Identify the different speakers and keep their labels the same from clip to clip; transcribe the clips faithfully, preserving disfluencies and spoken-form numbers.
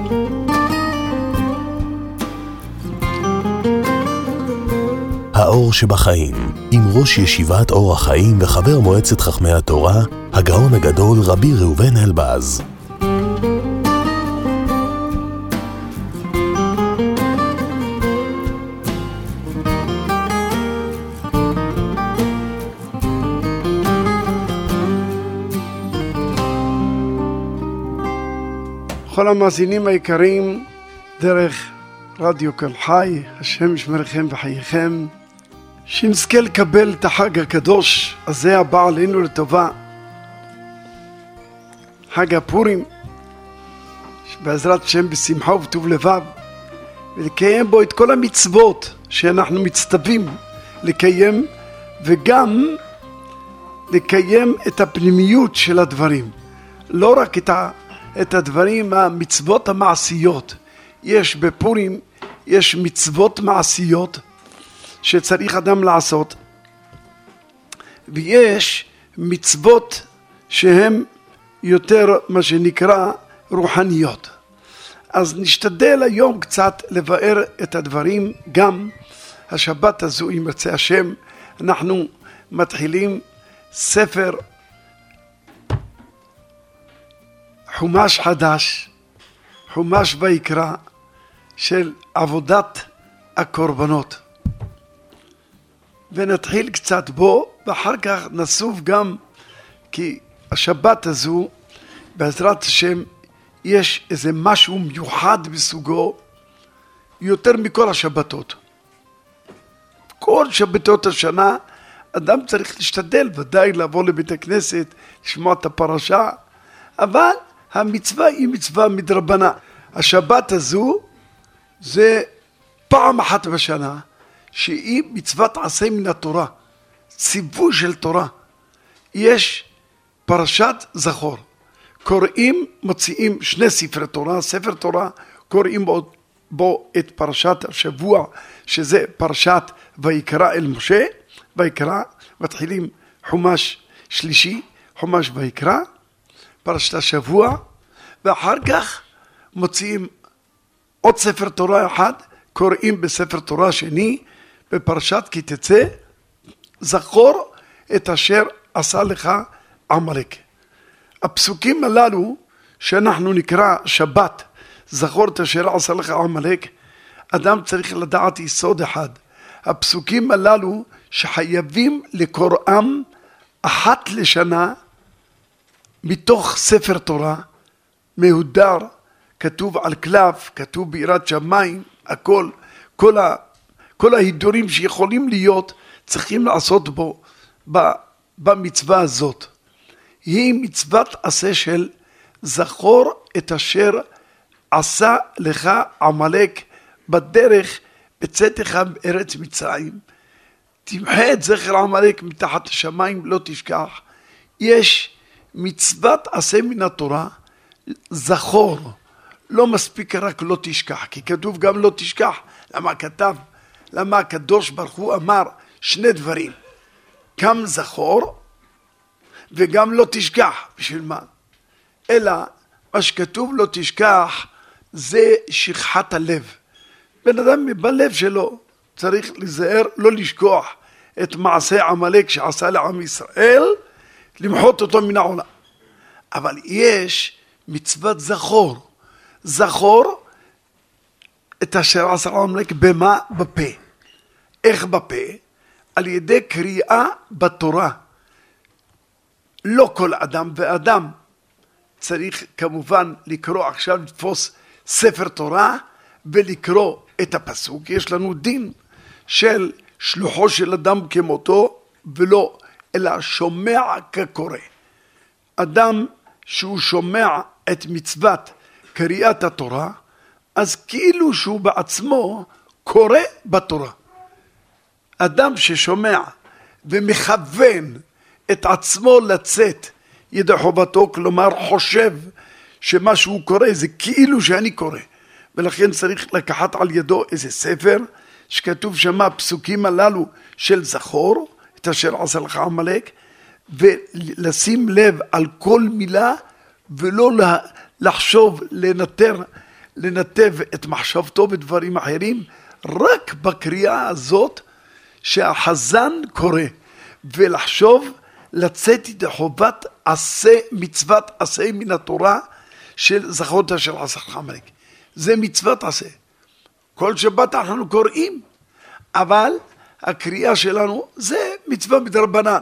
Speaker 1: האור שבחיים, עם ראש ישיבת אור החיים וחבר מועצת חכמי התורה, הגאון הגדול רבי ראובן אלבז.
Speaker 2: כל המאזינים היקרים דרך רדיו כל חי, השם ישמרכם וחייכם, שנזכה לקבל את החג הקדוש הזה הבא עלינו לטובה, חג הפורים, שבעזרת השם בשמחה ובטוב לבב, ולקיים בו את כל המצוות שאנחנו מצטווים לקיים, וגם לקיים את הפנימיות של הדברים, לא רק את ה... את הדברים, המצוות המעשיות. יש בפורים, יש מצוות מעשיות שצריך אדם לעשות, ויש מצוות שהן יותר מה שנקרא רוחניות. אז נשתדל היום קצת לבאר את הדברים. גם השבת הזו, אם ירצה השם, אנחנו מתחילים ספר חומש חדש, חומש ויקרא, של עבודת הקורבנות, ונתחיל קצת בו, ואחר כך נסוף גם, כי השבת הזו בעזרת השם יש איזה משהו מיוחד בסוגו, יותר מכל השבתות. כל שבתות השנה אדם צריך להשתדל ודאי לבוא לבית הכנסת, לשמוע את הפרשה, אבל המצווה היא מצווה מדרבנה. השבת הזו זה פעם אחת בשנה שהיא מצוות עשה מן התורה, ציווי של תורה. יש פרשת זכור, קוראים, מוציאים שני ספרי תורה, ספר תורה, קוראים בו, בו את פרשת השבוע, שזה פרשת ויקרא אל משה, ויקרא, מתחילים חומש שלישי, חומש ויקרא, פרשת השבוע, ואחר כך מוציאים עוד ספר תורה אחד, קוראים בספר תורה שני, בפרשת כי תצא, זכור את אשר עשה לך עמלק. הפסוקים הללו שאנחנו נקרא שבת, זכור את אשר עשה לך עמלק, אדם צריך לדעת יסוד אחד. הפסוקים הללו שחייבים לקוראם אחת לשנה, מתוך ספר תורה, מהודר, כתוב על קלף, כתוב ביראת שמיים, הכל, כל, ה, כל ההידורים שיכולים להיות, צריכים לעשות בו, ב, במצווה הזאת. היא מצוות עשה של זכור את אשר עשה לך עמלק בדרך בצאתך מארץ מצרים. תמחה את זכר עמלק מתחת השמיים, לא תשכח. יש מצוות עשה מן התורה, זכור, לא מספיק רק לא תשכח, כי כתוב גם לא תשכח. למה כתב? למה הקדוש ברוך הוא אמר שני דברים, גם זכור וגם לא תשכח? בשביל מה? אלא מה שכתוב לא תשכח זה שכחת הלב. בן אדם בלב שלו צריך להיזהר לא לשכוח את מעשה עמלק שעשה לעם ישראל, למחות אותו מן העולם. אבל יש מצוות זכור, זכור את אשר עשה עמלק. במה? בפה. איך בפה? על ידי קריאה בתורה. לא כל אדם ואדם צריך כמובן לקרוא עכשיו, לתפוס ספר תורה ולקרוא את הפסוק. יש לנו דין של שלוחו של אדם כמותו, ולא אלא שומע כקורא. אדם שהוא שומע את מצוות קריאת התורה, אז כאילו שהוא בעצמו קורא בתורה. אדם ששומע ומכוון את עצמו לצאת ידי חובתו, כלומר חושב שמה שהוא קורא זה כאילו שאני קורא, ולכן צריך לקחת על ידו איזה ספר שכתוב שם הפסוקים הללו של זכור את אשר עשה לך עמלק, ולשים לב על כל מילה ולא לחשוב, לנטר, לנתב את מחשבתו בדברים אחרים, רק בקריאה הזאת שהחזן קורא, ולחשוב לצאת ידי חובת עשה, מצוות עשה מן התורה של זכרת של עשך עמלק. זה מצוות עשה. כל שבת אנחנו קוראים, אבל הקריאה שלנו זה מצווה מדרבנן.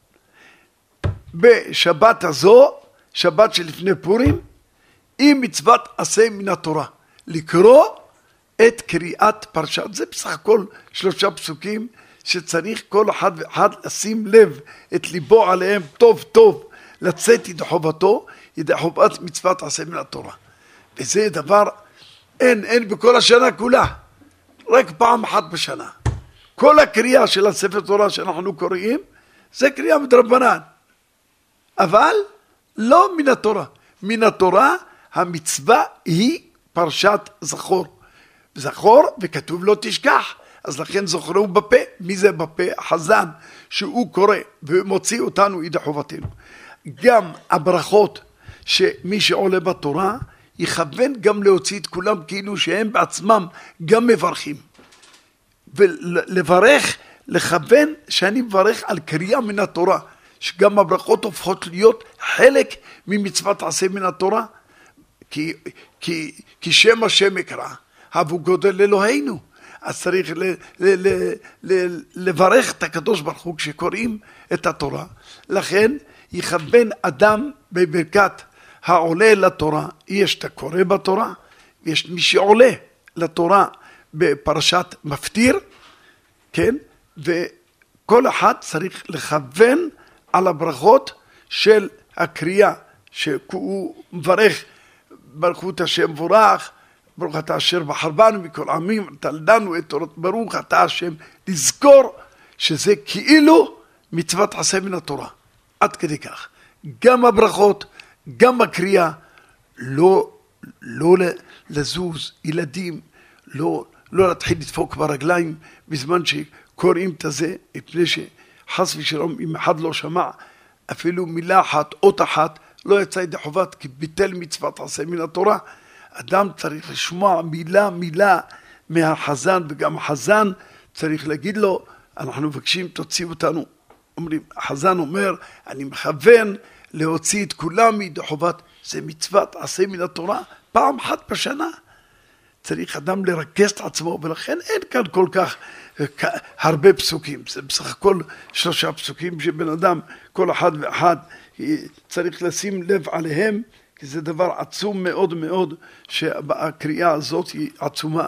Speaker 2: בשבת הזו, שבת שלפני פורים, היא מצוות עשה מן התורה. לקרוא את קריאת פרשת. זה בסך הכל שלושה פסוקים שצריך כל אחד ואחד לשים לב את ליבו עליהם טוב טוב, לצאת ידי חובתו, ידי חובת מצוות עשה מן התורה. וזה דבר, אין, אין בכל השנה כולה, רק פעם אחת בשנה. כל הקריאה של הספר תורה שאנחנו קוראים, זה קריאה מדרבנן. אבל לא מן התורה. מן התורה המצווה היא פרשת זכור. זכור וכתוב לא תשכח. אז לכן זוכרו בפה. מי זה בפה? החזן שהוא קורא ומוציא אותנו ידי חובתנו. גם הברכות שמי שעולה בתורה יכוון גם להוציא את כולם כאילו שהם בעצמם גם מברכים. ולברך, לכוון שאני מברך על קריאה מן התורה. שגם הברכות הופכות להיות חלק ממצוות עשה מן התורה. כי, כי, כי שם השם יקרא, הבו גודל אלוהינו. אז צריך ל, ל, ל, ל, לברך את הקדוש ברוך הוא כשקוראים את התורה. לכן יכוון אדם בברכת העולה לתורה. יש את הקורא בתורה, יש מי שעולה לתורה בפרשת מפטיר, כן? וכל אחד צריך לכוון על הברכות של הקריאה, שהוא מברך ברכו את השם מבורך, ברוך אתה אשר בחר בנו מכל עמים, תלדנו את תורת ברוך אתה השם, לזכור שזה כאילו מצוות עשה מן התורה. עד כדי כך. גם הברכות, גם הקריאה, לא, לא לזוז, ילדים, לא, לא להתחיל לדפוק ברגליים בזמן שקוראים את זה, מפני שחס ושלום אם אחד לא שמע אפילו מילה אחת, אות אחת, לא יצא ידי חובת כי ביטל מצוות עשה מן התורה. אדם צריך לשמוע מילה מילה מהחזן, וגם החזן צריך להגיד לו, אנחנו מבקשים תוציא אותנו. אומרים, החזן אומר, אני מכוון להוציא את כולם מידי חובת, זה מצוות עשה מן התורה, פעם אחת בשנה. צריך אדם לרכז את עצמו, ולכן אין כאן כל כך הרבה פסוקים. זה בסך הכל שלושה פסוקים שבן אדם, כל אחד ואחד צריך לשים לב עליהם, כי זה דבר עצום מאוד מאוד, שהקריאה הזאת היא עצומה,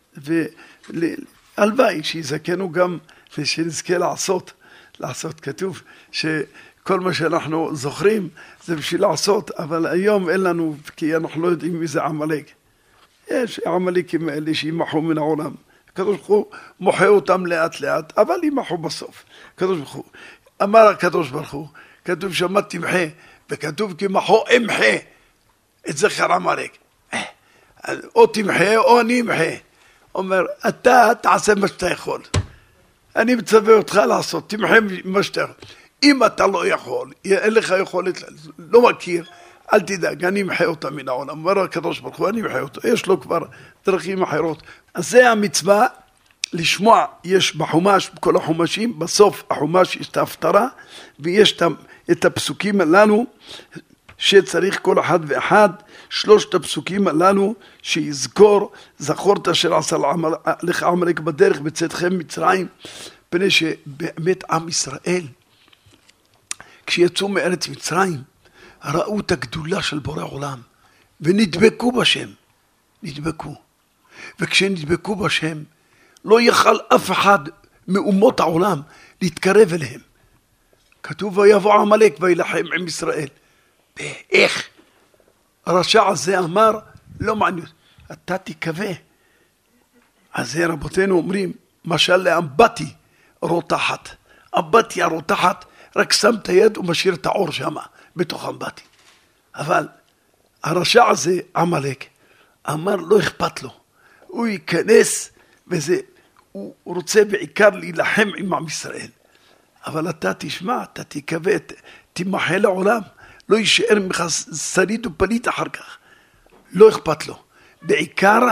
Speaker 2: והלוואי שיזכנו גם ושנזכה לעשות, לעשות כתוב, שכל מה שאנחנו זוכרים זה בשביל לעשות, אבל היום אין לנו, כי אנחנו לא יודעים מי זה עמלק. יש עמלקים האלה שימחו מן העולם. הקדוש ברוך הוא מוחה אותם לאט לאט, אבל ימחו בסוף. הקדוש ברוך הוא, אמר הקדוש ברוך הוא, כתוב שמה תמחה, וכתוב כי מחו אמחה את זכר עמלק. או תמחה או אני אמחה. אומר, אתה תעשה מה שאתה יכול. אני מצווה אותך לעשות, תמחה מה שאתה יכול. אם אתה לא יכול, אין לך יכולת, לא מכיר, אל תדאג, אני אמחה אותה מן העולם. אומר הקדוש ברוך הוא, אני אמחה אותה. יש לו כבר דרכים אחרות. אז זה המצווה, לשמוע, יש בחומש, בכל החומשים, בסוף החומש יש את ההפטרה, ויש את הפסוקים הללו, שצריך כל אחד ואחד, שלושת הפסוקים הללו, שיזכור, זכור את אשר עשה לך עמלק בדרך, בצאתכם מצרים, פני שבאמת עם ישראל, כשיצאו מארץ מצרים, ראו את הגדולה של בורא עולם, ונדבקו בשם, נדבקו. וכשנדבקו בשם, לא יכל אף אחד מאומות העולם להתקרב אליהם. כתוב, ויבוא עמלק וילחם עם ישראל. ואיך? הרשע הזה אמר, לא מעניין, אתה תקווה. אז זה רבותינו אומרים, משל לאמבטי רותחת. אמבטי הרותחת, רק שם את היד ומשאיר את האור שם, בתוך אמבטי. אבל הרשע הזה, עמלק, אמר, לא אכפת לו. הוא ייכנס, וזה, הוא רוצה בעיקר להילחם עם עם ישראל. אבל אתה תשמע, אתה תקווה, תמחה לעולם. לא יישאר ממך שריד ופליט אחר כך. לא אכפת לו. בעיקר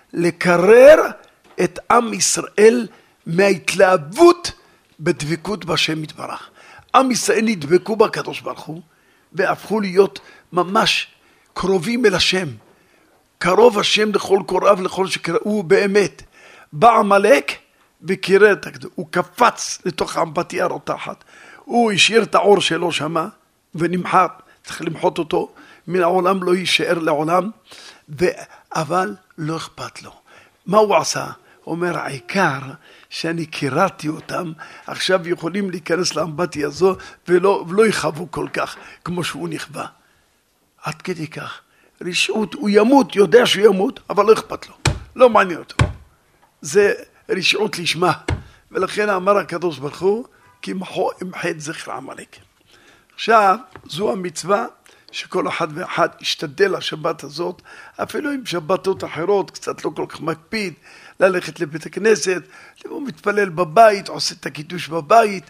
Speaker 2: לקרר את עם ישראל מההתלהבות בדבקות בשם יתברך. עם ישראל נדבקו בקדוש ברוך הוא והפכו להיות ממש קרובים אל השם. קרוב השם לכל קוראיו לכל שקראו באמת. בא עמלק וקירר את הקדוש. הוא קפץ לתוך האמבטיה הרותחת. הוא השאיר את העור שלו שמה ונמחק. צריך למחות אותו. מן העולם לא יישאר לעולם. ו... אבל לא אכפת לו. מה הוא עשה? הוא אומר, העיקר שאני קיררתי אותם, עכשיו יכולים להיכנס לאמבטיה הזו ולא, ולא יחוו כל כך כמו שהוא נכווה. עד כדי כך. רשעות, הוא ימות, יודע שהוא ימות, אבל לא אכפת לו. לא מעניין אותו. זה רשעות לשמה. ולכן אמר הקדוש ברוך הוא, כי מחו אמחה את זכר עמלק. עכשיו, זו המצווה שכל אחד ואחד ישתדל השבת הזאת, אפילו עם שבתות אחרות, קצת לא כל כך מקפיד, ללכת לבית הכנסת, הוא מתפלל בבית, עושה את הקידוש בבית,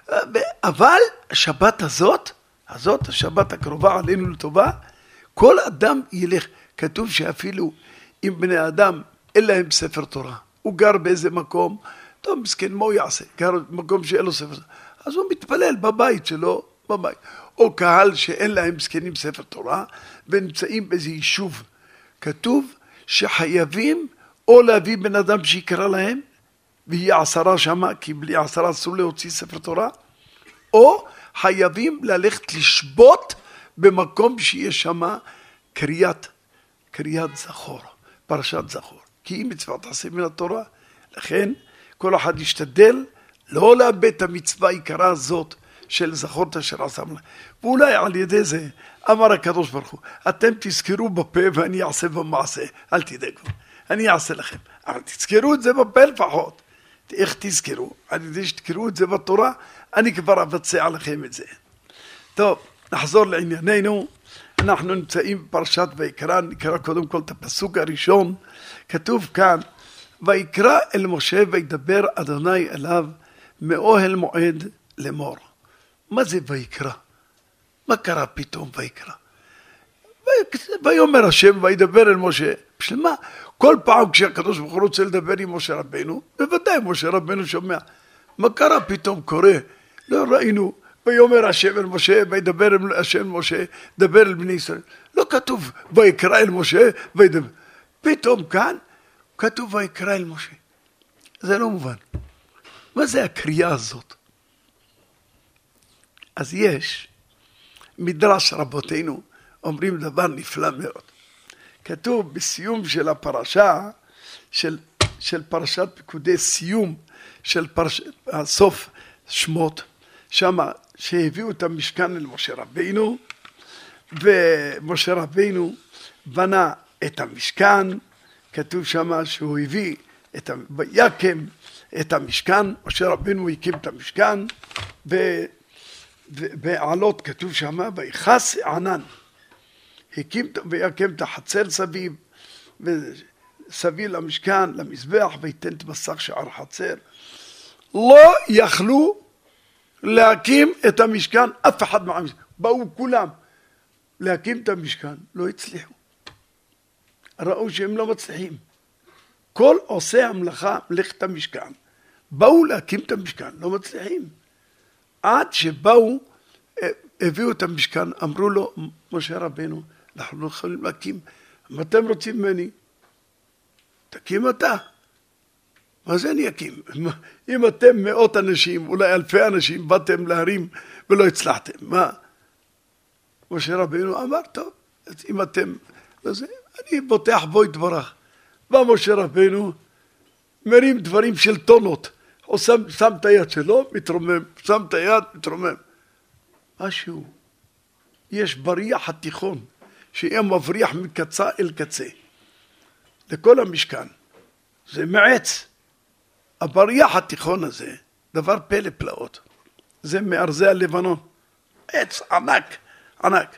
Speaker 2: אבל השבת הזאת, הזאת, השבת הקרובה עלינו לטובה, כל אדם ילך. כתוב שאפילו אם בני אדם אין להם ספר תורה, הוא גר באיזה מקום, טוב מסכן, מה הוא יעשה? גר במקום שאין לו ספר תורה, אז הוא מתפלל בבית שלו, בבית. או קהל שאין להם זקנים ספר תורה, ונמצאים באיזה יישוב. כתוב שחייבים או להביא בן אדם שיקרא להם, ויהיה עשרה שמה, כי בלי עשרה אסור להוציא ספר תורה, או חייבים ללכת לשבות במקום שיש שמה קריאת, קריאת זכור, פרשת זכור. כי היא מצוות עשה מן התורה. לכן כל אחד ישתדל לא לאבד את המצווה העיקרה הזאת, של זכור אשר עשה מלך. ואולי על ידי זה אמר הקדוש ברוך הוא, אתם תזכרו בפה ואני אעשה במעשה, אל תדאגו, אני אעשה לכם, אבל תזכרו את זה בפה לפחות. איך תזכרו? על ידי שתזכרו את זה בתורה, אני כבר אבצע לכם את זה. טוב, נחזור לענייננו. אנחנו נמצאים בפרשת ויקרא, נקרא קודם כל את הפסוק הראשון. כתוב כאן, ויקרא אל משה וידבר אדוני אליו מאוהל מועד לאמור. מה זה ויקרא? מה קרה פתאום ויקרא? ויאמר השם וידבר אל משה. בשביל מה? כל פעם כשהקדוש ברוך הוא רוצה לדבר עם משה רבנו, בוודאי משה רבנו שומע. מה קרה פתאום קורה? לא ראינו. ויאמר השם אל משה וידבר אל השם משה, דבר אל בני ישראל. לא כתוב ויקרא אל משה וידבר. פתאום כאן כתוב ויקרא אל משה. זה לא מובן. מה זה הקריאה הזאת? אז יש, מדרש רבותינו, אומרים דבר נפלא מאוד. כתוב בסיום של הפרשה, של, של פרשת פקודי סיום, של פרש, הסוף שמות, שמה שהביאו את המשכן אל משה רבינו, ומשה רבינו בנה את המשכן, כתוב שמה שהוא הביא את, ויקם את המשכן, משה רבינו הקים את המשכן, ו... בעלות כתוב שמה, ויחס ענן, הקים ויקם את החצר סביב, וסביב למשכן, למזבח, ויתן את מסך שער חצר. לא יכלו להקים את המשכן, אף אחד מהמשכן. באו כולם להקים את המשכן, לא הצליחו. ראו שהם לא מצליחים. כל עושה המלאכה, מלאכת המשכן, באו להקים את המשכן, לא מצליחים. עד שבאו, הביאו את המשכן, אמרו לו, משה רבנו, אנחנו לא יכולים להקים, מה אתם רוצים ממני? תקים אתה. מה זה אני אקים? אם אתם מאות אנשים, אולי אלפי אנשים, באתם להרים ולא הצלחתם, מה? משה רבנו אמר, טוב, אם אתם, לזה, אני בוטח בו יתברך. בא משה רבנו, מרים דברים של טונות, הוא שם, שם את היד שלו, מתרומם, שם את היד, מתרומם. משהו, יש בריח התיכון, שיהיה מבריח מקצה אל קצה, לכל המשכן. זה מעץ. הבריח התיכון הזה, דבר פלא פלאות. זה מארזי הלבנון. עץ ענק, ענק.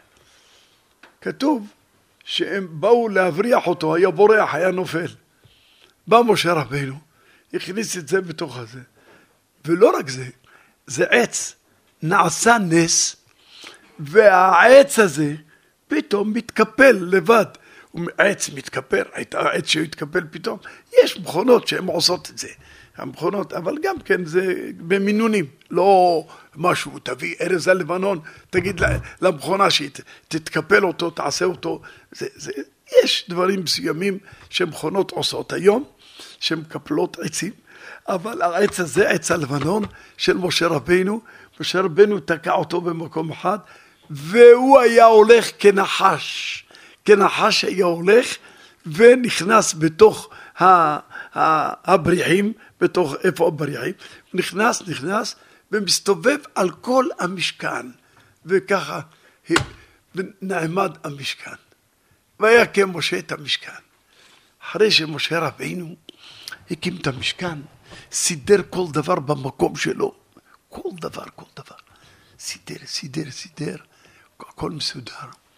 Speaker 2: כתוב שהם באו להבריח אותו, היה בורח, היה נופל. בא משה רבינו, הכניס את זה בתוך הזה. ולא רק זה, זה עץ. נעשה נס, והעץ הזה פתאום מתקפל לבד. העץ מתקפל, העץ שהתקפל פתאום, יש מכונות שהן עושות את זה, המכונות, אבל גם כן זה במינונים, לא משהו, תביא ארז הלבנון, תגיד למכונה שתתקפל אותו, תעשה אותו, זה, זה, יש דברים מסוימים שמכונות עושות היום, שמקפלות עצים, אבל העץ הזה, עץ הלבנון של משה רבינו, משה רבינו תקע אותו במקום אחד, והוא היה הולך כנחש, כנחש היה הולך ונכנס בתוך הבריחים, בתוך איפה הבריחים, נכנס, נכנס ומסתובב על כל המשכן, וככה נעמד המשכן, והיה כמשה את המשכן. אחרי שמשה רבינו הקים את המשכן, סידר כל דבר במקום שלו, כל דבר, כל דבר, סידר, סידר, סידר, הכל מסודר.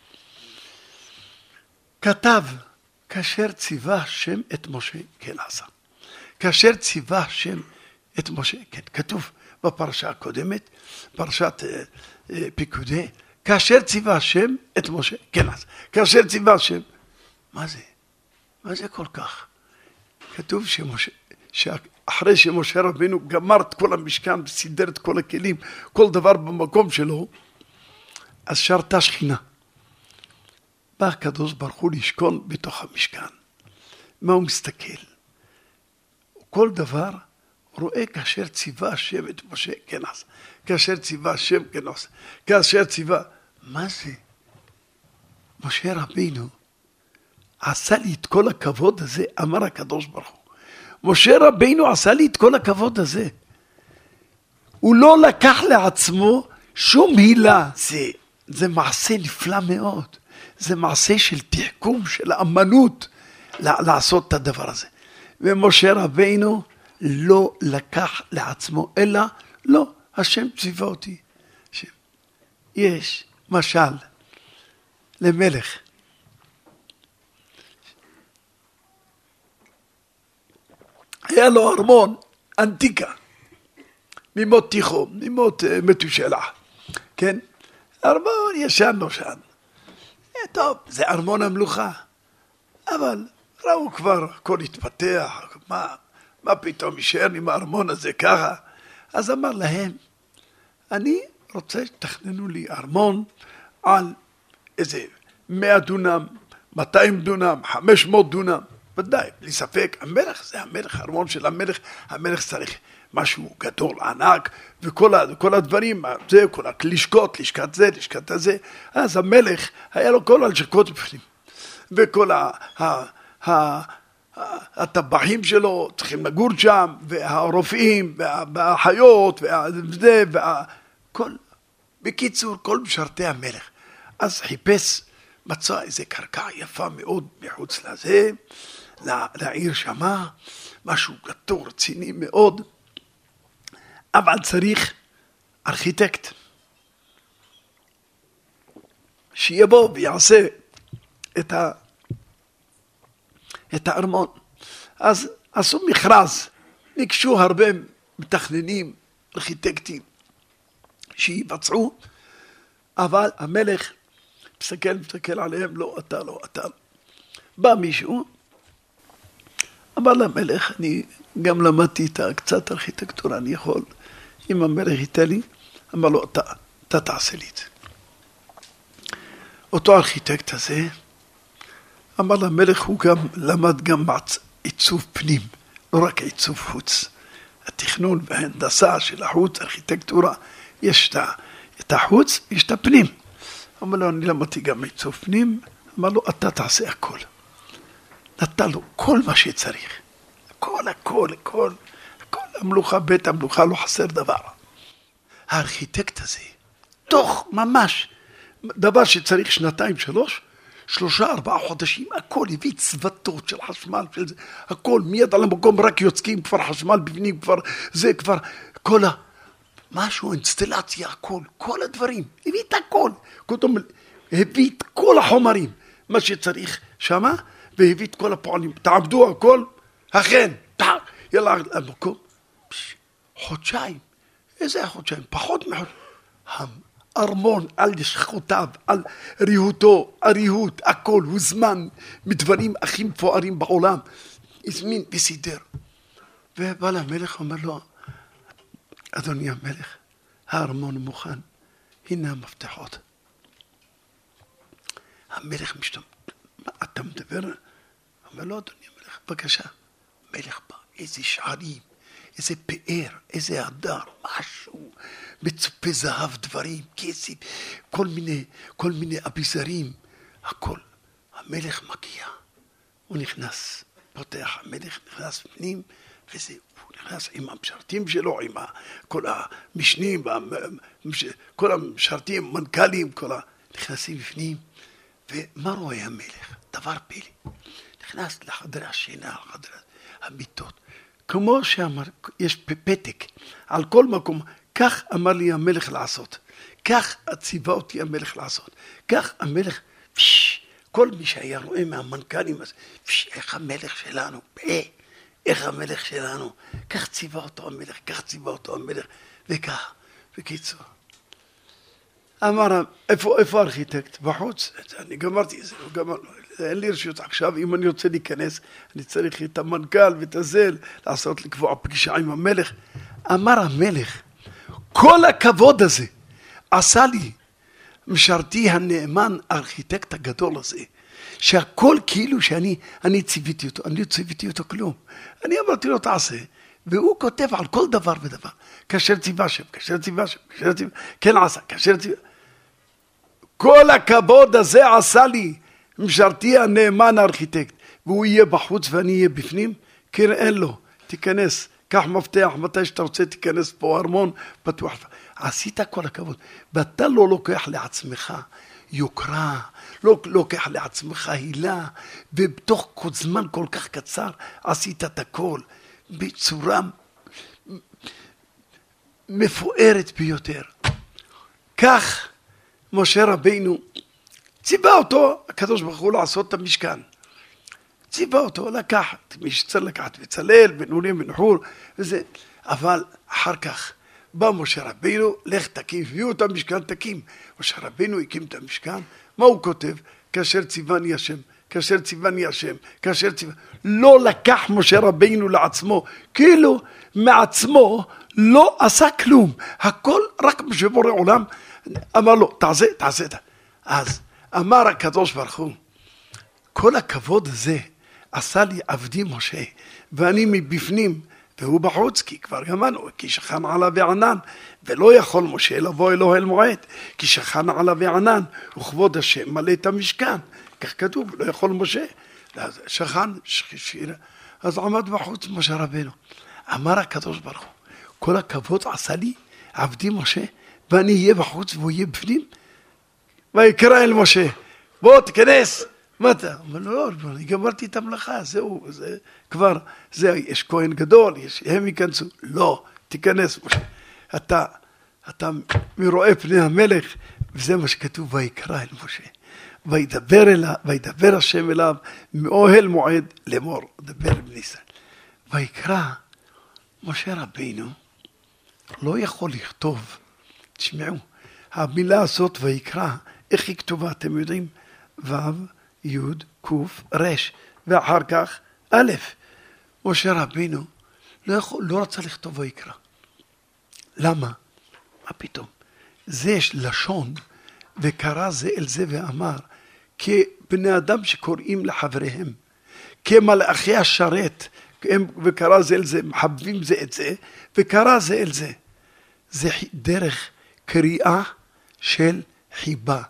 Speaker 2: כתב, כאשר ציווה השם את משה כן עשה. כאשר ציווה השם את משה, כן, כתוב בפרשה הקודמת, פרשת אה, אה, פיקודי, כאשר ציווה השם את משה כן עשה. כאשר ציווה השם, מה זה? מה זה כל כך? כתוב שמשה, שאחרי שמשה רבינו גמר את כל המשכן וסידר את כל הכלים, כל דבר במקום שלו, אז שרתה שכינה. בא הקדוש ברוך הוא לשכון בתוך המשכן. מה הוא מסתכל? כל דבר רואה כאשר ציווה השם את משה כן עשה. כאשר ציווה השם כן עשה. כאשר ציווה, מה זה? משה רבינו עשה לי את כל הכבוד הזה, אמר הקדוש ברוך הוא. משה רבינו עשה לי את כל הכבוד הזה. הוא לא לקח לעצמו שום הילה. זה, זה מעשה נפלא מאוד. זה מעשה של תחכום, של אמנות, לעשות את הדבר הזה. ומשה רבינו לא לקח לעצמו, אלא לא, השם ציווה אותי. השם. יש משל למלך. היה לו ארמון אנטיקה, ממות תיכו, ממות uh, מתושלח, כן? ארמון ישן נושן. טוב, זה ארמון המלוכה, אבל ראו כבר הכל התפתח, מה, מה פתאום יישאר עם הארמון הזה ככה? אז אמר להם, אני רוצה שתכננו לי ארמון על איזה מאה דונם, מאתיים דונם, חמש מאות דונם, ודאי, בלי ספק, המלך זה המלך, הארמון של המלך, המלך צריך משהו גדול, ענק, וכל כל הדברים, זה, כל הלשכות, לשכת זה, לשכת הזה, אז המלך, היה לו כל הלשכות בפנים, וכל ה, ה, ה, הטבחים שלו צריכים לגור שם, והרופאים, והאחיות, וזה, וכל, בקיצור, כל משרתי המלך. אז חיפש, מצא איזה קרקע יפה מאוד מחוץ לזה, לעיר שמה, משהו גדול, רציני מאוד, אבל צריך ארכיטקט שיבוא ויעשה את, ה... את הארמון. אז עשו מכרז, נקשו הרבה מתכננים, ארכיטקטים שיבצעו, אבל המלך מסתכל, מסתכל עליהם, לא, אתה לא, אתה לא. בא מישהו, אמר למלך, אני גם למדתי את קצת ארכיטקטורה, אני יכול, אם המלך ייתן לי, אמר לו, אתה, אתה תעשה לי את זה. אותו ארכיטקט הזה, אמר למלך, הוא גם למד גם עיצוב פנים, לא רק עיצוב חוץ. התכנון וההנדסה של החוץ, ארכיטקטורה, יש את החוץ, יש את הפנים. אמר לו, אני למדתי גם עיצוב פנים, אמר לו, אתה תעשה הכל. נתן לו כל מה שצריך. הכל, הכל, הכל. הכל המלוכה, בית המלוכה, לא חסר דבר. הארכיטקט הזה, תוך ממש, דבר שצריך שנתיים, שלוש, שלושה, ארבעה חודשים, הכל הביא צוותות של חשמל, של זה, הכל, מיד על המקום רק יוצקים, כבר חשמל בפנים, כבר זה, כבר, כל ה... משהו, אינסטלציה, הכל, כל הדברים, הביא את הכל. קודם, הביא את כל החומרים, מה שצריך שמה, והביא את כל הפועלים, תעבדו הכל, אכן, יאללה, המקום, חודשיים, איזה חודשיים, פחות מחודשיים, ארמון על שכותיו, על ריהוטו, הריהוט, הכל, הוא זמן מדברים הכי מפוארים בעולם. הזמין וסידר. ובא למלך, אומר לו, אדוני המלך, הארמון מוכן, הנה המפתחות. המלך משתמש, מה אתה מדבר? אומר לו, אדוני המלך, בבקשה. מלך בא, איזה שערים, איזה פאר, איזה הדר, משהו, מצופה זהב, דברים, כסף, כל מיני, כל מיני אביזרים, הכל. המלך מגיע, הוא נכנס, פותח, המלך נכנס פנים, וזה, הוא נכנס עם המשרתים שלו, עם כל המשנים, כל המשרתים, מנכ"לים, כל ה... נכנסים בפנים, ומה רואה המלך? דבר פלא. נכנס לחדרי השינה, לחדרי המיטות. כמו שאמר, יש פתק על כל מקום, כך אמר לי המלך לעשות. כך ציווה אותי המלך לעשות. כך המלך, פש, כל מי שהיה רואה מהמנכ"לים, פש, איך המלך שלנו, אה, איך המלך שלנו, כך ציווה אותו המלך, כך ציווה אותו המלך, וכך, בקיצור. אמר, איפה, איפה הארכיטקט? בחוץ. אני גמרתי, זה לא גמר, אין לי רשות עכשיו, אם אני רוצה להיכנס, אני צריך את המנכ"ל ואת הזל, לעשות לקבוע פגישה עם המלך. אמר המלך, כל הכבוד הזה עשה לי משרתי הנאמן, הארכיטקט הגדול הזה, שהכל כאילו שאני, אני ציוויתי אותו, אני ציוויתי אותו כלום. אני אמרתי לו תעשה, והוא כותב על כל דבר ודבר. כאשר ציווה שם, כאשר ציווה שם, כאשר ציווה, כן עשה, כאשר ציווה. כל הכבוד הזה עשה לי משרתי הנאמן הארכיטקט, והוא יהיה בחוץ ואני אהיה בפנים, קראין לו, תיכנס, קח מפתח, מתי שאתה רוצה תיכנס פה, ארמון פתוח. עשית כל הכבוד, ואתה לא לוקח לעצמך יוקרה, לא לוקח לעצמך הילה, ובתוך כל זמן כל כך קצר עשית את הכל, בצורה מפוארת ביותר. כך משה רבינו ציווה אותו, הקדוש ברוך הוא לעשות את המשכן. ציווה אותו לקחת, מי שצריך לקחת בצלאל, בנונים, בנחור, וזה. אבל אחר כך בא משה רבינו, לך תקים, הביאו את המשכן, תקים. משה רבינו הקים את המשכן, מה הוא כותב? כאשר ציווני השם, כאשר ציווני השם, כאשר ציווני... לא לקח משה רבינו לעצמו, כאילו מעצמו לא עשה כלום. הכל רק בשבורא עולם, אמר לו, תעשה, תעשה. אז אמר הקדוש ברוך הוא, כל הכבוד הזה עשה לי עבדי משה, ואני מבפנים, והוא בחוץ, כי כבר גמרנו, כי שכן עליו הענן, ולא יכול משה לבוא אלוה אל מועד, כי שכן עליו הענן, וכבוד השם מלא את המשכן, כך כתוב, לא יכול משה, שכן, שכן, אז עמד בחוץ משה רבינו, אמר הקדוש ברוך הוא, כל הכבוד עשה לי עבדי משה, ואני אהיה בחוץ והוא יהיה בפנים, ויקרא אל משה, בוא תיכנס, מה אתה? אומר לו, לא, אני גמרתי את המלאכה, זהו, זה כבר, זה, יש כהן גדול, יש, הם ייכנסו, לא, תיכנס משה, אתה, אתה מרואה פני המלך, וזה מה שכתוב, ויקרא אל משה, וידבר אליו, וידבר השם אליו, מאוהל מועד לאמור, דבר בני ישראל, ויקרא, משה רבינו, לא יכול לכתוב, תשמעו, המילה הזאת ויקרא, איך היא כתובה, אתם יודעים? ו' י' ק' ר' ואחר כך א'. משה רבינו לא, יכול, לא רצה לכתוב ויקרא. למה? מה פתאום? זה יש לשון וקרא זה אל זה ואמר, כבני אדם שקוראים לחבריהם, כמלאכי השרת, וקרא זה אל זה, מחבבים זה את זה, וקרא זה אל זה. זה דרך קריאה של חיבה.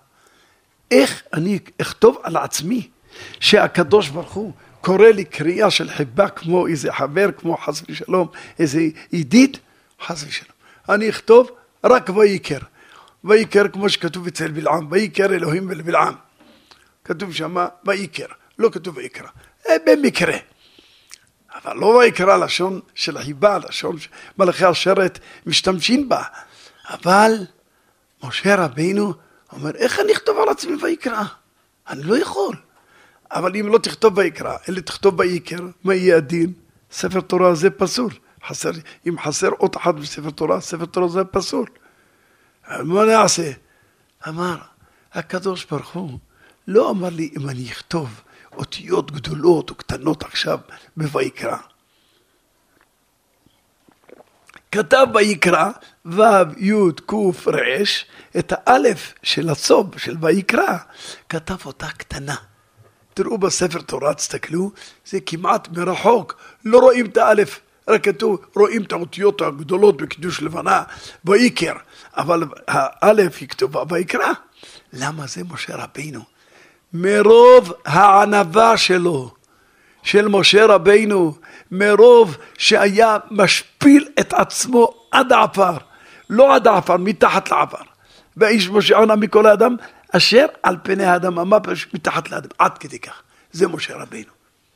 Speaker 2: איך אני אכתוב על עצמי שהקדוש ברוך הוא קורא לי קריאה של חיבה כמו איזה חבר, כמו חס ושלום, איזה ידיד, חס ושלום. אני אכתוב רק ויקר. ויקר כמו שכתוב אצל בלעם, ויקר אלוהים אל בלעם. כתוב שמה ויקר, לא כתוב ויקרא. במקרה. אבל לא ויקרא לשון של חיבה, לשון מלאכי השרת משתמשים בה. אבל משה רבינו אומר, איך אני אכתוב על עצמי ויקרא? אני לא יכול. אבל אם לא תכתוב ויקרא, אלא תכתוב ויקר, מה יהיה הדין? ספר תורה זה פסול. חסר, אם חסר עוד אחד בספר תורה, ספר תורה זה פסול. מה נעשה? אמר, הקדוש ברוך הוא לא אמר לי אם אני אכתוב אותיות גדולות או קטנות עכשיו בויקרא. כתב ויקרא, ו' י' ק' ר', את האלף של הסוף של ויקרא, כתב אותה קטנה. תראו בספר תורה, תסתכלו, זה כמעט מרחוק, לא רואים את האלף, רק כתוב, רואים את האותיות הגדולות בקידוש לבנה, ויקר, אבל האלף היא כתובה ויקרא. למה זה משה רבינו? מרוב הענווה שלו, של משה רבינו, מרוב שהיה משפיל את עצמו עד העפר, לא עד העפר, מתחת לעפר. והאיש משה ענה מכל האדם, אשר על פני האדם, מה פשוט מתחת לאדם, עד כדי כך. זה משה רבינו.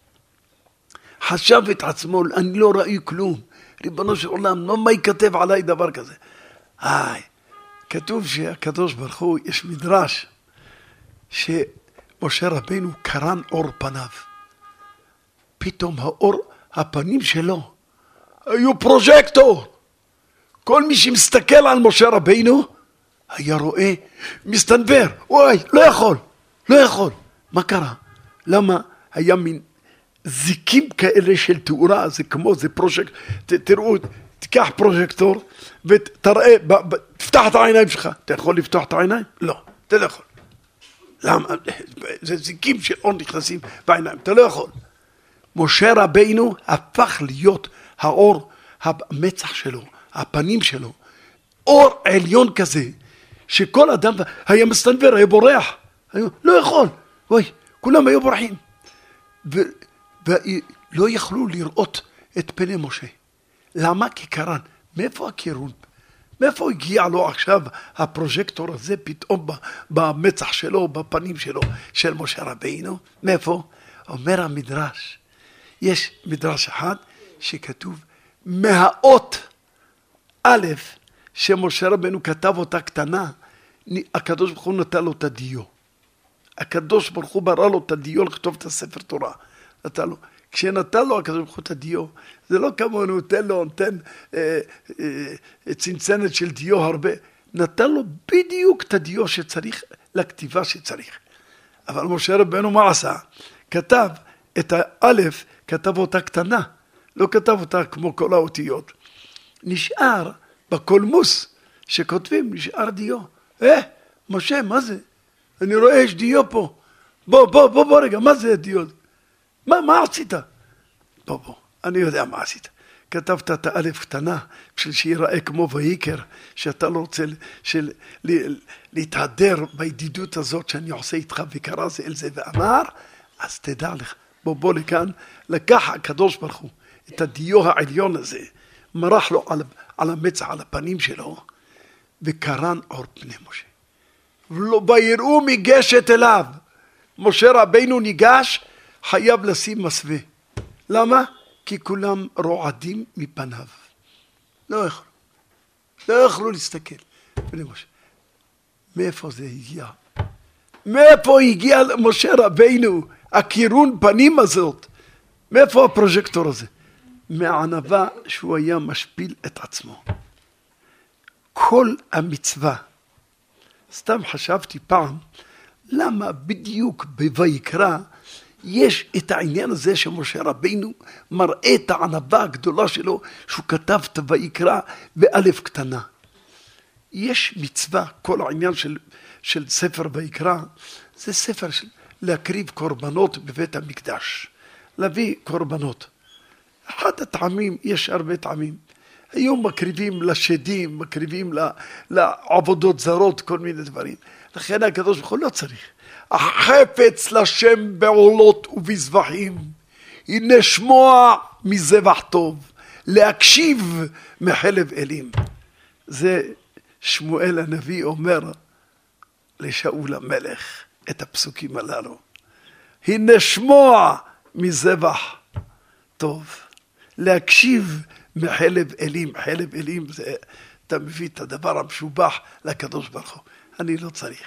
Speaker 2: חשב את עצמו, אני לא ראי כלום. ריבונו של עולם, לא מה יכתב עליי דבר כזה. איי, כתוב שהקדוש ברוך הוא, יש מדרש, שמשה רבינו קרן אור פניו. פתאום האור, הפנים שלו, היו פרוז'קטור. כל מי שמסתכל על משה רבינו, היה רואה, מסתנבר, וואי, לא יכול, לא יכול. מה קרה? למה היה מין זיקים כאלה של תאורה, זה כמו, זה פרוז'קט, ת, תראו, תיקח פרוז'קטור, ותראה, ב, ב, תפתח את העיניים שלך. אתה יכול לפתוח את העיניים? לא, אתה לא יכול. למה? זה זיקים של אור נכנסים בעיניים, אתה לא יכול. משה רבינו הפך להיות האור, המצח שלו, הפנים שלו, אור עליון כזה, שכל אדם היה מסתנבר, היה בורח, היה, לא יכול, וואי, כולם היו בורחים, ולא יכלו לראות את פני משה. למה? כי קרן, מאיפה הקירון? מאיפה הגיע לו עכשיו הפרוז'קטור הזה פתאום במצח שלו, בפנים שלו, של משה רבינו? מאיפה? אומר המדרש, יש מדרש אחד שכתוב מהאות א' שמשה רבינו כתב אותה קטנה, הקדוש ברוך הוא נתן לו את הדיו. הקדוש ברוך הוא ברא לו את הדיו לכתוב את הספר תורה. נתן לו. כשנתן לו הקדוש ברוך הוא את הדיו, זה לא כמו הוא נותן לו, נותן אה, אה, צנצנת של דיו הרבה. נתן לו בדיוק את הדיו שצריך, לכתיבה שצריך. אבל משה רבינו מה עשה? כתב את האלף, כתב אותה קטנה, לא כתב אותה כמו כל האותיות. נשאר בקולמוס שכותבים, נשאר דיו. אה, משה, מה זה? אני רואה יש דיו פה. בוא, בוא, בוא, בוא רגע, מה זה הדיו? מה, מה עשית? בוא, בוא, אני יודע מה עשית. כתבת את האלף קטנה, בשביל שיראה כמו ויקר, שאתה לא רוצה של, ל, להתהדר בידידות הזאת שאני עושה איתך וקרא זה אל זה ואמר, אז תדע לך. בוא בוא לכאן, לקח הקדוש ברוך הוא את הדיו העליון הזה, מרח לו על, על המצח, על הפנים שלו, וקרן אור פני משה. ולא ביראו מגשת אליו. משה רבינו ניגש, חייב לשים מסווה. למה? כי כולם רועדים מפניו. לא יכלו. לא יכלו להסתכל. פני משה. מאיפה זה הגיע? מאיפה הגיע משה רבינו? הקירון פנים הזאת, מאיפה הפרוז'קטור הזה? מהענווה שהוא היה משפיל את עצמו. כל המצווה, סתם חשבתי פעם, למה בדיוק בויקרא יש את העניין הזה שמשה רבינו מראה את הענווה הגדולה שלו, שהוא כתב את ויקרא באלף קטנה. יש מצווה, כל העניין של, של ספר ויקרא, זה ספר של להקריב קורבנות בבית המקדש, להביא קורבנות. אחד הטעמים, יש הרבה טעמים, היו מקריבים לשדים, מקריבים לעבודות זרות, כל מיני דברים. לכן הקדוש ברוך הוא לא צריך. החפץ לשם בעולות ובזבחים, הנה שמוע מזבח טוב, להקשיב מחלב אלים. זה שמואל הנביא אומר לשאול המלך את הפסוקים הללו. הנה שמוע מזבח טוב, להקשיב מחלב אלים. חלב אלים זה, אתה מביא את הדבר המשובח לקדוש ברוך הוא. אני לא צריך.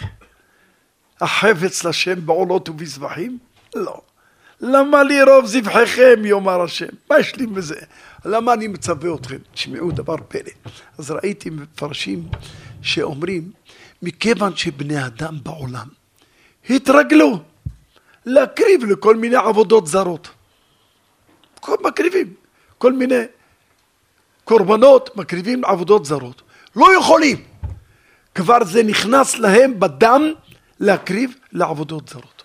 Speaker 2: החפץ לשם בעולות ובזבחים? לא. למה לי רוב זבחיכם יאמר השם? מה יש לי בזה? למה אני מצווה אתכם? תשמעו דבר פלא. אז ראיתי מפרשים שאומרים, מכיוון שבני אדם בעולם התרגלו להקריב לכל מיני עבודות זרות. כל מקריבים, כל מיני קורבנות מקריבים עבודות זרות. לא יכולים. כבר זה נכנס להם בדם להקריב לעבודות זרות.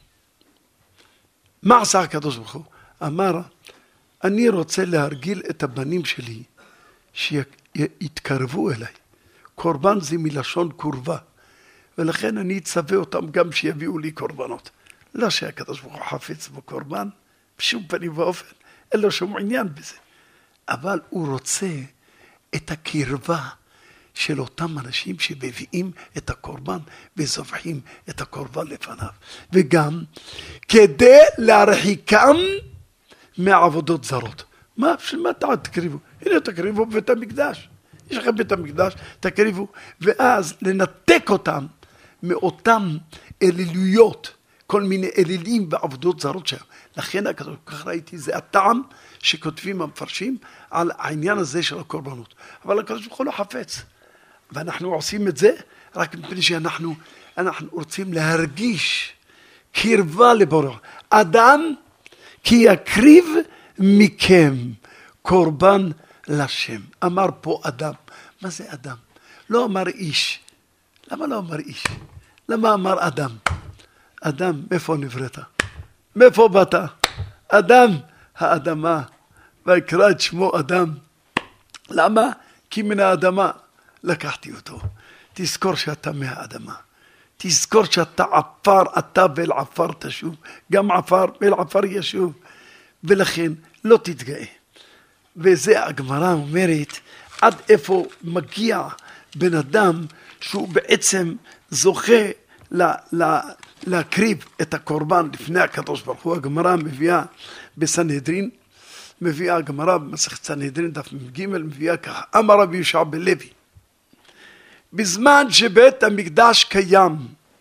Speaker 2: מה עשה הקדוש ברוך הוא? אמר, אני רוצה להרגיל את הבנים שלי שיתקרבו אליי. קורבן זה מלשון קורבה, ולכן אני אצווה אותם גם שיביאו לי קורבנות. לא שהקדוש ברוך הוא חפץ בקורבן, בשום פנים ואופן, אין לו שום עניין בזה. אבל הוא רוצה את הקרבה של אותם אנשים שמביאים את הקורבן וזובחים את הקורבן לפניו. וגם כדי להרחיקם מהעבודות זרות. מה? בשביל מה אתה תקריבו? הנה תקריבו בבית המקדש. יש לכם בית המקדש, תקריבו. ואז לנתק אותם מאותם אלילויות, כל מיני אלילים ועבודות זרות שלהם. לכן הקדוש, כך ראיתי, זה הטעם שכותבים המפרשים על העניין הזה של הקורבנות. אבל הקדוש ברוך הוא לא חפץ. ואנחנו עושים את זה רק מפני שאנחנו אנחנו רוצים להרגיש קרבה לבורא. אדם כי יקריב מכם קורבן לשם. אמר פה אדם. מה זה אדם? לא אמר איש. למה לא אמר איש? למה אמר אדם? אדם, מאיפה נבראת? מאיפה באת? אדם, האדמה. ויקרא את שמו אדם. למה? כי מן האדמה לקחתי אותו. תזכור שאתה מהאדמה. תזכור שאתה עפר, אתה ואל עפר תשוב. גם עפר ואל עפר ישוב. ולכן לא תתגאה. וזה הגמרא אומרת, עד איפה מגיע בן אדם שהוא בעצם זוכה לה, לה, להקריב את הקורבן לפני הקדוש ברוך הוא. הגמרא מביאה בסנהדרין, מביאה הגמרא במסכת סנהדרין דף מ"ג, מביאה ככה, אמר רבי יהושע בן לוי, בזמן שבית המקדש קיים,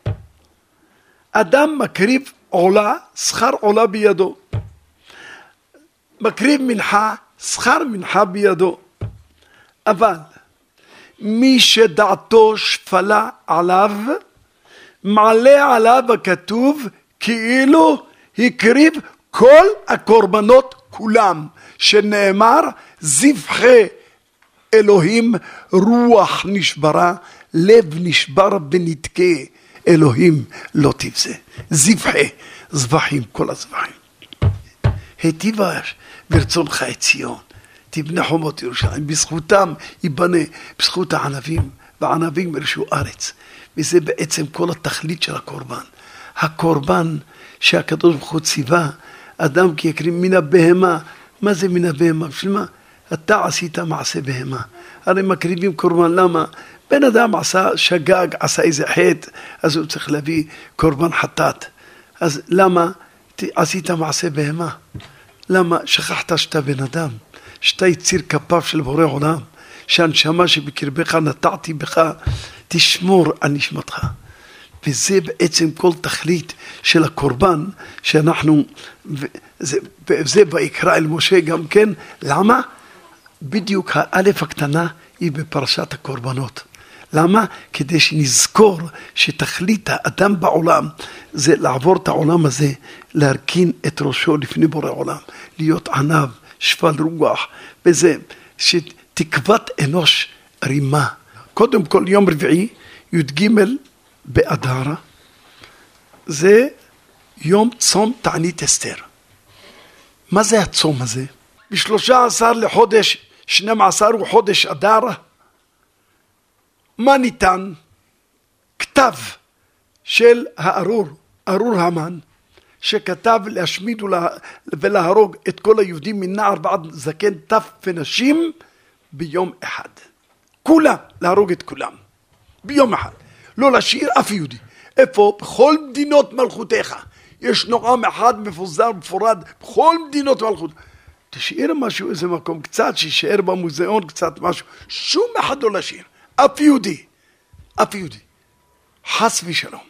Speaker 2: אדם מקריב עולה, שכר עולה בידו. מקריב מנחה, שכר מנחה בידו. אבל מי שדעתו שפלה עליו, מעלה עליו הכתוב כאילו הקריב כל הקורבנות כולם, שנאמר זבחי אלוהים רוח נשברה, לב נשבר ונתקה, אלוהים לא תבזה. זבחי, זבחים, כל הזבחים. היטיבה ברצונך את ציון, תבנה חומות ירושלים, בזכותם ייבנה, בזכות הענבים, והענבים מרשו ארץ. וזה בעצם כל התכלית של הקורבן. הקורבן שהקדוש ברוך הוא ציווה, אדם כי יקריב מן הבהמה. מה זה מן הבהמה? בשביל מה? אתה עשית מעשה בהמה. הרי מקריבים קורבן, למה? בן אדם עשה שגג, עשה איזה חטא, אז הוא צריך להביא קורבן חטאת. אז למה? עשית מעשה בהמה. למה? שכחת שאתה בן אדם, שאתה יציר כפיו של בורא עולם, שהנשמה שבקרבך נטעתי בך, תשמור על נשמתך. וזה בעצם כל תכלית של הקורבן שאנחנו, וזה, וזה ויקרא אל משה גם כן. למה? בדיוק האלף הקטנה היא בפרשת הקורבנות. למה? כדי שנזכור שתכלית האדם בעולם זה לעבור את העולם הזה, להרכין את ראשו לפני בורא עולם, להיות ענב, שפל רוח, וזה שתקוות אנוש רימה. קודם כל יום רביעי, י"ג באדר, זה יום צום תענית אסתר. מה זה הצום הזה? בשלושה עשר לחודש, שנים עשר הוא חודש אדר. מה ניתן? כתב של הארור, ארור המן, שכתב להשמיד ולהרוג את כל היהודים מנער ועד זקן, טף ונשים ביום אחד. כולם, להרוג את כולם ביום אחד, לא להשאיר אף יהודי. איפה? בכל מדינות מלכותיך יש נועם אחד מפוזר מפורד, בכל מדינות מלכות. תשאיר משהו, איזה מקום קצת שישאר במוזיאון, קצת משהו, שום אחד לא להשאיר, אף יהודי, אף יהודי, חס ושלום.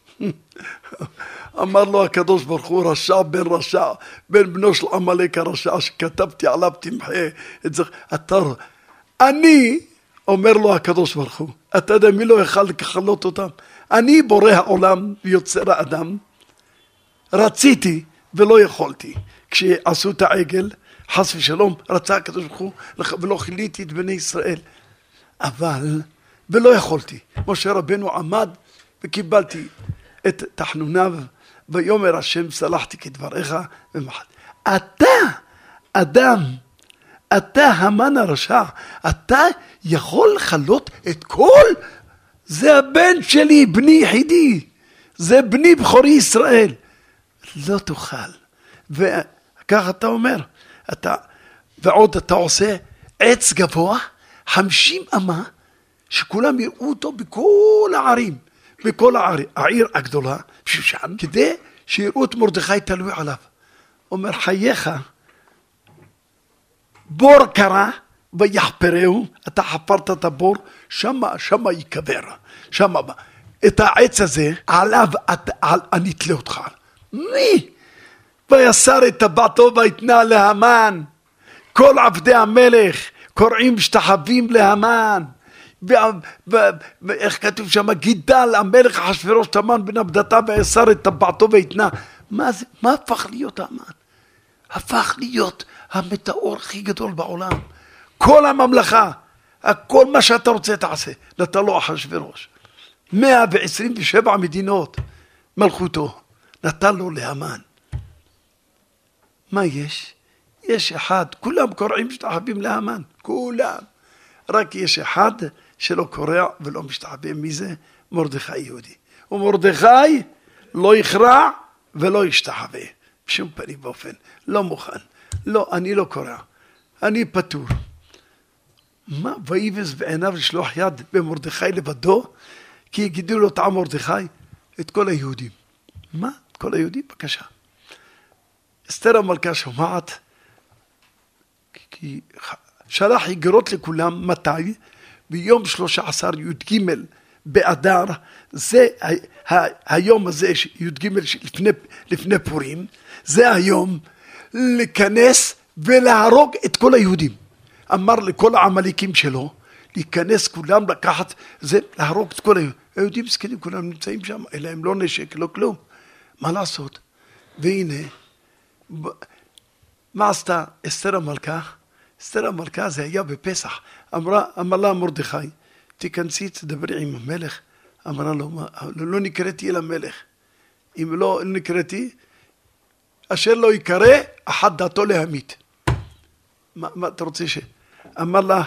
Speaker 2: אמר לו הקדוש ברוך הוא, רשע בן רשע, בן בנו של עמלק הרשע, שכתבתי עליו תמחה את זה. אתה, אני, אומר לו הקדוש ברוך הוא, אתה יודע מי לא יכל לכלות אותם? אני בורא העולם ויוצר האדם, רציתי ולא יכולתי. כשעשו את העגל, חס ושלום, רצה הקדוש ברוך הוא ולא חיליתי את בני ישראל. אבל, ולא יכולתי. משה רבנו עמד וקיבלתי את תחנוניו, ויאמר השם סלחתי כדבריך ומחל. אתה, אדם, אתה המן הרשע, אתה יכול לחלות את כל, זה הבן שלי, בני יחידי, זה בני בכורי ישראל. לא תוכל. וכך אתה אומר, אתה, ועוד אתה עושה עץ גבוה, חמישים אמה, שכולם יראו אותו בכל הערים, בכל העיר, העיר הגדולה, שושן, כדי שיראו את מרדכי תלוי עליו. אומר חייך, בור קרה ויחפרהו, אתה חפרת את הבור, שמה, שמה יקבר, שמה, את העץ הזה, עליו אני אתלה אותך. מי? ויסר את טבעתו ויתנה להמן, כל עבדי המלך קוראים משתחווים להמן, ואיך כתוב שם, גידל המלך אחשוורוש את המן בן עבדתה ויסר את טבעתו ויתנה. מה זה? מה הפך להיות המן? הפך להיות המטאור הכי גדול בעולם. כל הממלכה, כל מה שאתה רוצה תעשה, נתן לו אחשוורוש. מאה ועשרים ושבע מדינות מלכותו, נתן לו להמן. מה יש? יש אחד, כולם קוראים משתחווים להמן, כולם. רק יש אחד שלא קורא ולא משתחווה. מי זה? מרדכי יהודי. ומרדכי לא יכרע ולא ישתחווה. בשום פנים באופן. לא מוכן. לא, אני לא קורא. אני פטור. מה? ויבז בעיניו לשלוח יד במרדכי לבדו, כי יגידו לו טעם מרדכי את כל היהודים. מה? את כל היהודים? בבקשה. אסתר המלכה שומעת, כי שלח איגרות לכולם. מתי? ביום שלושה עשר י"ג באדר, זה היום הזה, י"ג לפני, לפני פורים, זה היום להיכנס ולהרוג את כל היהודים. אמר לכל העמליקים שלו, להיכנס כולם, לקחת, זה להרוג את כל היהודים. היהודים סכנים, כולם נמצאים שם, אלא הם לא נשק, לא כלום. מה לעשות? והנה, מה עשתה אסתר המלכה? אסתר המלכה זה היה בפסח. אמרה, אמר לה מרדכי, תיכנסי, תדברי עם המלך. אמרה לו, לא, לא נקראתי אל המלך. אם לא נקראתי, אשר לא יקרא, אחת דעתו להמית. מה, מה אתה רוצה ש... אמר לה,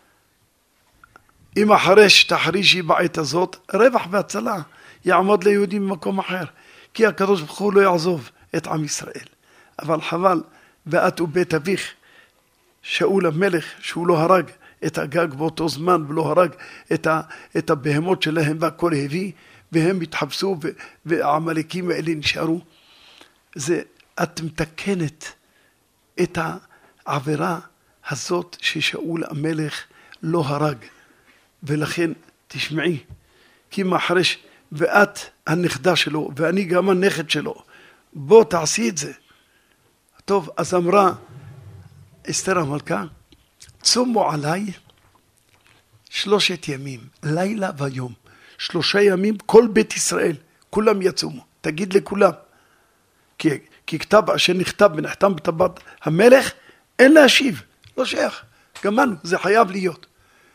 Speaker 2: אם אחרש תחרישי בעת הזאת, רווח והצלה יעמוד ליהודים במקום אחר. כי הקדוש ברוך הוא לא יעזוב את עם ישראל. אבל חבל, ואת ובית אביך, שאול המלך, שהוא לא הרג את הגג באותו זמן, ולא הרג את, ה, את הבהמות שלהם, והכל הביא, והם התחפשו, ו, והעמלקים האלה נשארו. זה, את מתקנת את העבירה הזאת, ששאול המלך לא הרג. ולכן, תשמעי, כי מחרש, ואת הנכדה שלו, ואני גם הנכד שלו, בוא תעשי את זה. טוב, אז אמרה אסתר המלכה, צומו עליי שלושת ימים, לילה ויום, שלושה ימים, כל בית ישראל, כולם יצומו, תגיד לכולם, כי, כי כתב אשר נכתב ונחתם בטבעת המלך, אין להשיב, לא שייך, גמרנו, זה חייב להיות.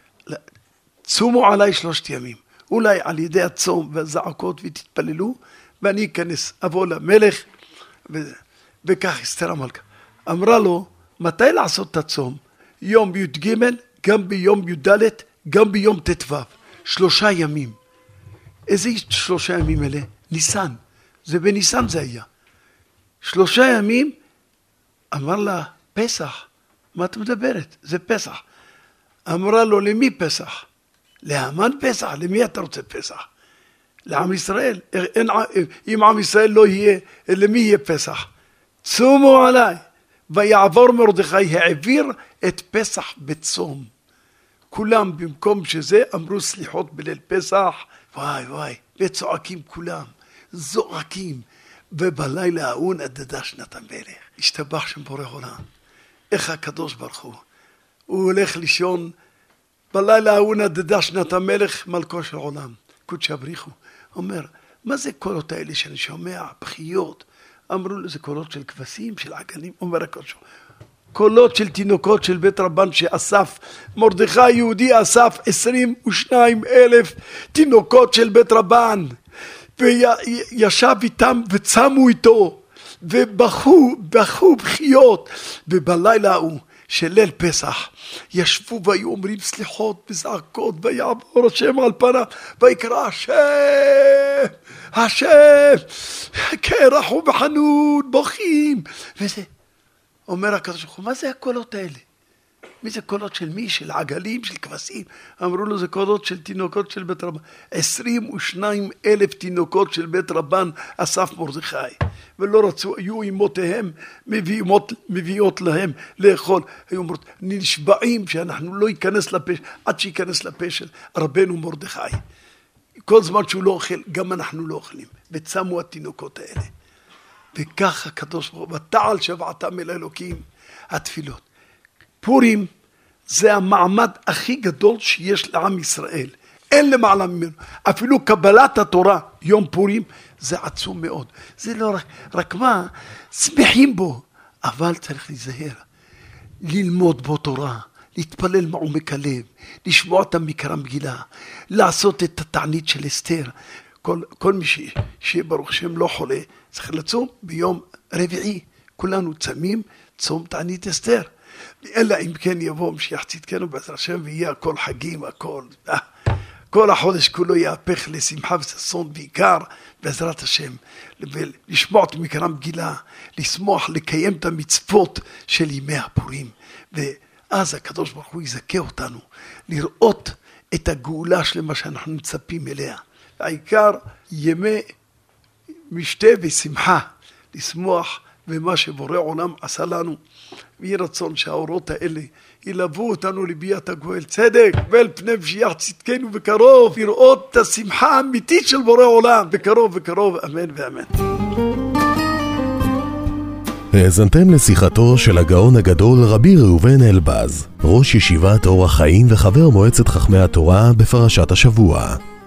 Speaker 2: צומו עליי שלושת ימים, אולי על ידי הצום והזעקות ותתפללו, ואני אכנס, אבוא למלך, ו... וכך אסתר המלכה. אמרה לו, מתי לעשות את הצום? יום י"ג, גם ביום י"ד, גם ביום ט"ו. שלושה ימים. איזה שלושה ימים אלה? ניסן. זה בניסן זה היה. שלושה ימים, אמר לה, פסח. מה את מדברת? זה פסח. אמרה לו, למי פסח? להמן פסח? למי אתה רוצה פסח? לעם ישראל. אין, אם עם ישראל לא יהיה, למי יהיה פסח? צומו עליי. ויעבור מרדכי, העביר את פסח בצום. כולם במקום שזה אמרו סליחות בליל פסח, וואי וואי, וצועקים כולם, זועקים, ובלילה ההוא נדדה שנת המלך. השתבח שם בורא עולם. איך הקדוש ברוך הוא, הוא הולך לישון בלילה ההוא נדדה שנת המלך מלכו של עולם, קודשא בריחו. אומר, מה זה קולות האלה שאני שומע, בחיות? אמרו לו, זה קולות של כבשים, של עגלים. אומר הקודש, קולות של תינוקות של בית רבן שאסף, מרדכי יהודי אסף עשרים ושניים אלף תינוקות של בית רבן, וישב איתם וצמו איתו, ובכו, בכו בחיות, ובלילה ההוא של ליל פסח, ישבו והיו אומרים סליחות וזעקות, ויעבור השם על פניו, ויקרא השם, השם, כרחום וחנון, בוכים, וזה. אומר הקדוש ברוך הוא, מה זה הקולות האלה? מי זה קולות של מי? של עגלים, של כבשים? אמרו לו, זה קולות של תינוקות של בית רבן. עשרים ושניים אלף תינוקות של בית רבן אסף מרדכי. ולא רצו, היו אמותיהם מביאות, מביאות להם לאכול. היו אומרות, נשבעים שאנחנו לא ייכנס לפה, עד שייכנס לפה של רבנו מרדכי. כל זמן שהוא לא אוכל, גם אנחנו לא אוכלים. וצמו התינוקות האלה. וככה הקדוש ברוך הוא, ותעל שבעתם אל אלוקים, התפילות. פורים זה המעמד הכי גדול שיש לעם ישראל. אין למעלה ממנו. אפילו קבלת התורה, יום פורים, זה עצום מאוד. זה לא רק, רק מה, שמחים בו, אבל צריך להיזהר. ללמוד בו תורה, להתפלל מעומק הלב, לשמוע את המקרא מגילה, לעשות את התענית של אסתר. כל, כל מי ש, שברוך שם לא חולה, צריך לצום ביום רביעי. כולנו צמים, צום תענית אסתר. אלא אם כן יבוא משיח צדקנו בעזרת השם, ויהיה הכל חגים, הכל. כל החודש כולו יהפך לשמחה וששון בעיקר בעזרת השם. לשמוע את מקרא מגילה, לשמוח, לקיים את המצוות של ימי הפורים. ואז הקדוש ברוך הוא יזכה אותנו לראות את הגאולה שלמה שאנחנו מצפים אליה. העיקר ימי משתה ושמחה, לשמוח במה שבורא עולם עשה לנו. ויהי רצון שהאורות האלה ילוו אותנו לביאת הגואל צדק, ואל פני משיח צדקנו בקרוב, לראות את השמחה האמיתית של בורא עולם, בקרוב וקרוב, אמן ואמן.
Speaker 1: האזנתם לשיחתו של הגאון הגדול רבי ראובן אלבז, ראש ישיבת אור החיים וחבר מועצת חכמי התורה בפרשת השבוע.